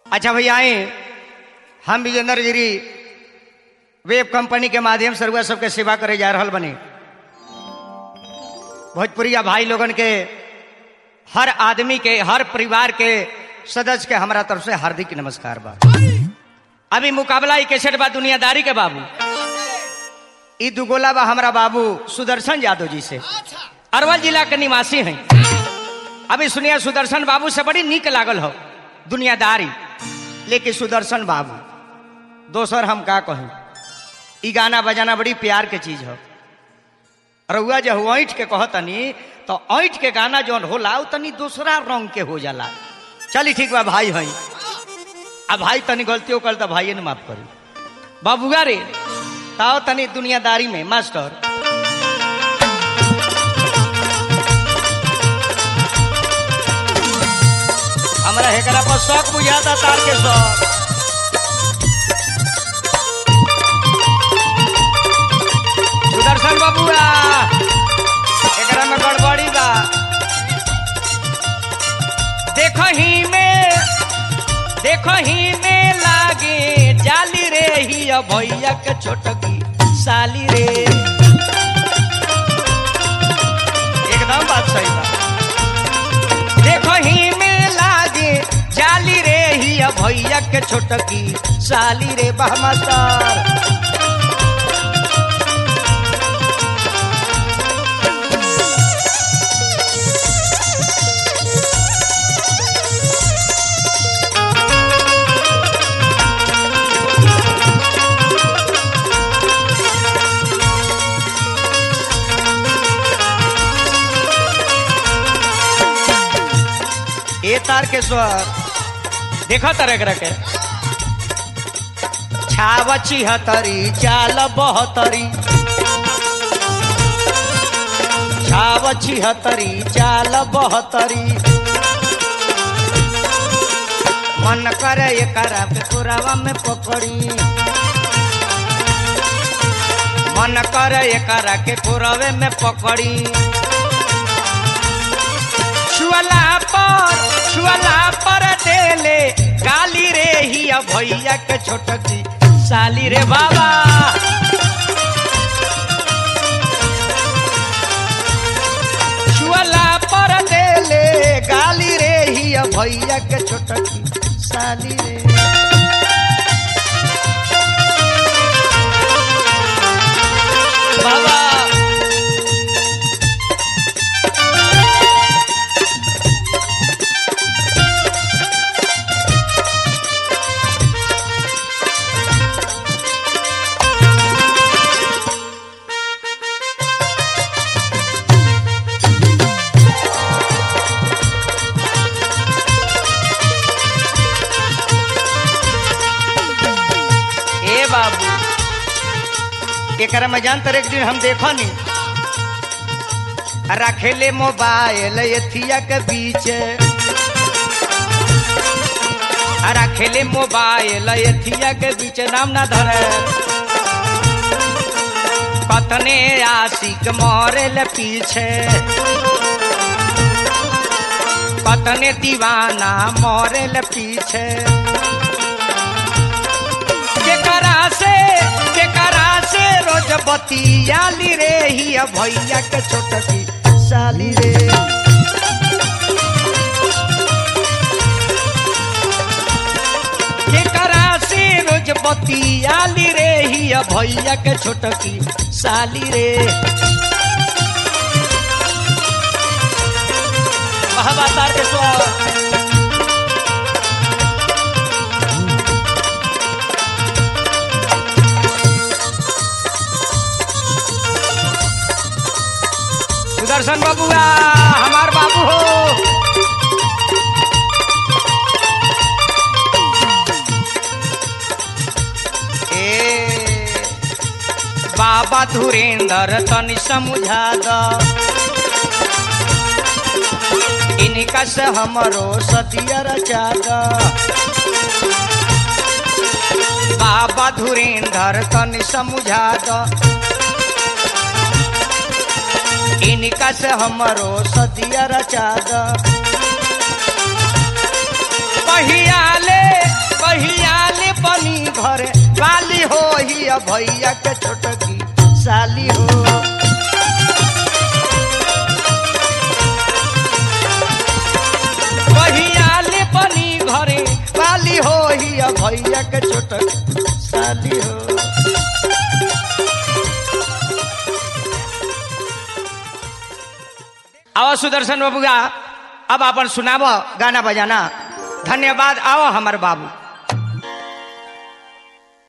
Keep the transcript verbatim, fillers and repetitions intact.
अच्छा भैया आए हम विजेंद्र गिरी वेब कंपनी के माध्यम से रुआ सबके सेवा करे जा रहा बने। भोजपुरिया भाई लोगन के हर आदमी के हर परिवार के सदस्य के हमारा तरफ से हार्दिक नमस्कार बा। अभी मुकाबला ही कैसेट बा दुनियादारी के बाबू ई दुगोला बा हमारा बाबू सुदर्शन यादव जी से, अरवल जिला के निवासी हैं। अभी सुनिए सुदर्शन बाबू से बड़ी नीक लागल हो दुनियादारी, लेकिन सुदर्शन बाबू दोसर हम का कहूं, ई गाना बजाना बड़ी प्यार के चीज हो। रउआ जो ऐठ के कहतनी तो ऐठ के गाना जौन होला उ तनी दूसरा रंग के हो जाला। चली ठीक बा भाई है, अब भाई तनी गलतियों कर तो भाई ने माफ करी। बाबूगा रे ताओ तनी दुनियादारी में मास्टर हमरा हेकरा पर शौक बुझाता तार के शौक। सुदर्शन बाबूआ एकरा में गड़बड़ी बा। देखो ही में देखो ही में लागे जाली रे ही भैया के छोटकी साली रे। एकदम बात सही बा। देखो ही में लागे जाली रे ही भैया के छोटकी साली रे बा मास्टर। ए तार के स्वर देखा तरह के छाव छिहत्तरी चाल बहत्तरी, छाव छिहत्तरी चाल बहत्तरी। मन करे एकरा पे पुरावा में पकड़ी, मन करे एकरा के पुरावे में पकड़ी। छुअला पर छुअला पर देले गाली रे ही भैया के छोटकी साली रे बाबा। छुअला पर देले गाली रे ही भैया के छोटकी साली रे। बाबा एकरा में जानते एक दिन हम देखो नी रखेले मोबाइल एथिया के बीच, रखेले मोबाइल एथिया के बीच नाम ना धरे। कतने आशिक मरेल पीछे, कतने दीवाना मरेल पीछे। केकरा से केकरा से रोज बतियाली रे ही भैया के छोटकी साली रे। केकरा से रोज बतियाली रे ही भैया के छोटकी साली रे। महाबातार के स्वर सुदर्शन बाबूआ हमार बाबू हो। ए बाबा धुरेंद्र तनि समझा द, इनका से हमरो सतिया रचा द। बाबा धुरेंद्र तनि समझा द, इनका से हमरो सतिया रचा द। पहियाले हिया भैया के छोटकी साली हो। कहियाले बनी घरे वाली हो हिया भैया के छोटकी साली हो। आओ सुदर्शन बाबूगा अब अपन सुनाबो गाना बजाना। धन्यवाद। आओ हमार बाबू।